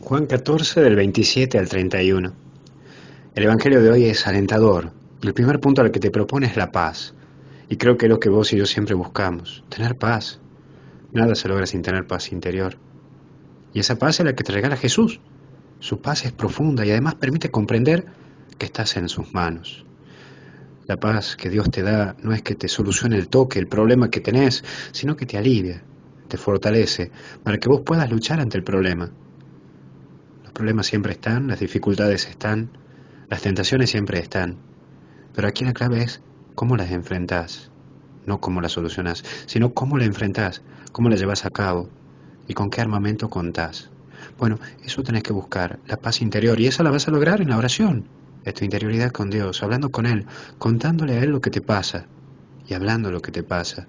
Juan 14 del 27 al 31. El Evangelio de hoy es alentador. El primer punto al que te propone es la paz. Y creo que es lo que vos y yo siempre buscamos, tener paz. Nada se logra sin tener paz interior. Y esa paz es la que te regala Jesús. Su paz es profunda y además permite comprender que estás en sus manos. La paz que Dios te da no es que te solucione el toque, el problema que tenés, sino que te alivia, te fortalece, para que vos puedas luchar ante el problema. Los problemas siempre están, las dificultades están, las tentaciones siempre están, pero aquí la clave es cómo las enfrentás, no cómo las solucionás, sino cómo la enfrentás, cómo la llevas a cabo y con qué armamento contás. Bueno, eso tenés que buscar, la paz interior, y esa la vas a lograr en la oración, en tu interioridad con Dios, hablando con Él, contándole a Él lo que te pasa y hablando lo que te pasa.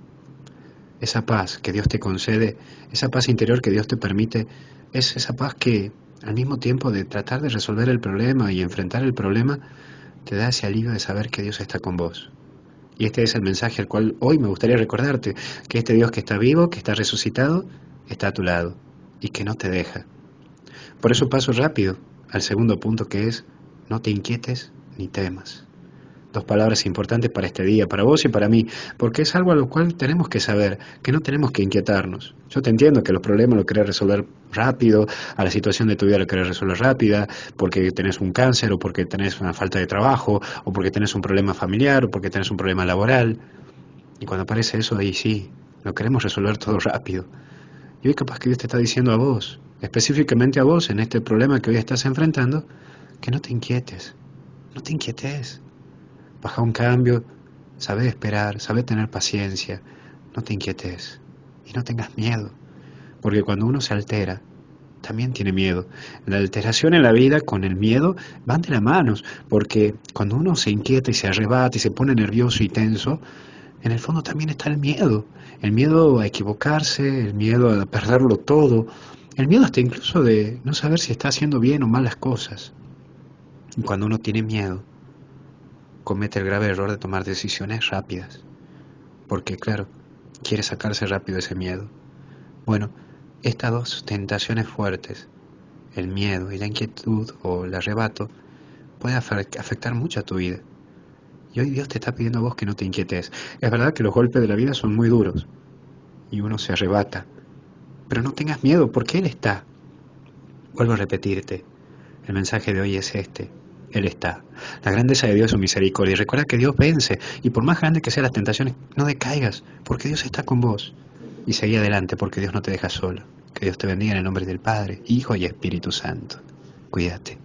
Esa paz que Dios te concede, esa paz interior que Dios te permite, es esa paz que al mismo tiempo de tratar de resolver el problema y enfrentar el problema, te da ese alivio de saber que Dios está con vos. Y este es el mensaje al cual hoy me gustaría recordarte, que este Dios que está vivo, que está resucitado, está a tu lado y que no te deja. Por eso paso rápido al segundo punto, que es: no te inquietes ni temas. Dos palabras importantes para este día, para vos y para mí, porque es algo a lo cual tenemos que saber, que no tenemos que inquietarnos. Yo te entiendo que los problemas los querés resolver rápido, a la situación de tu vida la querés resolver rápida, porque tenés un cáncer, o porque tenés una falta de trabajo, o porque tenés un problema familiar, o porque tenés un problema laboral. Y cuando aparece eso, ahí sí, lo queremos resolver todo rápido. Y hoy capaz que Dios te está diciendo a vos, específicamente a vos, en este problema que hoy estás enfrentando, que no te inquietes, no te inquietes. Baja un cambio, sabe esperar, sabe tener paciencia, no te inquietes y no tengas miedo, porque cuando uno se altera, también tiene miedo. La alteración en la vida con el miedo van de la mano, porque cuando uno se inquieta y se arrebata y se pone nervioso y tenso, en el fondo también está el miedo a equivocarse, el miedo a perderlo todo, el miedo hasta incluso de no saber si está haciendo bien o mal las cosas. Y cuando uno tiene miedo, comete el grave error de tomar decisiones rápidas, porque claro, quiere sacarse rápido ese miedo. Bueno, estas dos tentaciones fuertes, el miedo y la inquietud o el arrebato, puede afectar mucho a tu vida. Y hoy Dios te está pidiendo a vos que no te inquietes. Es verdad que los golpes de la vida son muy duros y uno se arrebata, pero no tengas miedo porque Él está. Vuelvo a repetirte, el mensaje de hoy es este: Él está. La grandeza de Dios es su misericordia. Y recuerda que Dios vence. Y por más grande que sean las tentaciones, no decaigas, porque Dios está con vos. Y seguí adelante, porque Dios no te deja solo. Que Dios te bendiga en el nombre del Padre, Hijo y Espíritu Santo. Cuídate.